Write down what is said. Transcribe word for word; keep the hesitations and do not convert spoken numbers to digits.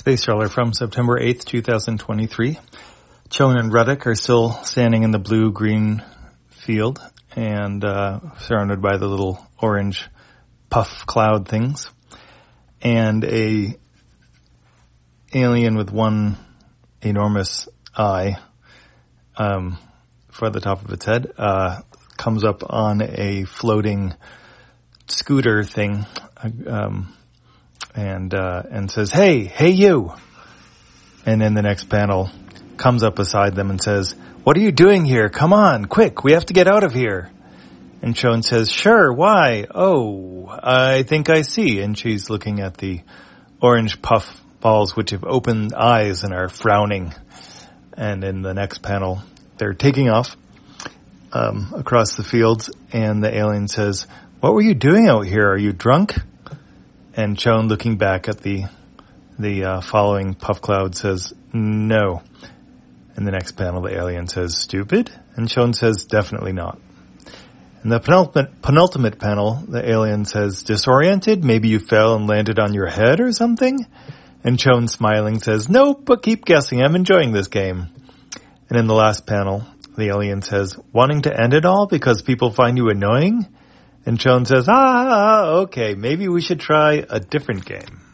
Space Trawler from September eighth, twenty twenty-three. Chone and Ruddock are still standing in the blue-green field and uh, surrounded by the little orange puff cloud things. And a alien with one enormous eye um, for the top of its head uh, comes up on a floating scooter thing um, and uh, and says, "Hey, hey you!" And in the next panel, comes up beside them and says, "What are you doing here? Come on, quick, we have to get out of here." And Chone says, "Sure, why? Oh, I think I see." And she's looking at the orange puff balls which have opened eyes and are frowning. And in the next panel, they're taking off um, across the fields, and the alien says, "What were you doing out here? Are you drunk?" And Chone, looking back at the the uh, following puff cloud, says, "No." In the next panel, the alien says, "Stupid?" And Chone says, "Definitely not." In the penultimate, penultimate panel, the alien says, "Disoriented? Maybe you fell and landed on your head or something?" And Chone, smiling, says, "Nope, but keep guessing. I'm enjoying this game." And in the last panel, the alien says, "Wanting to end it all because people find you annoying?" And Chone says, ah, okay, maybe we should try a different game.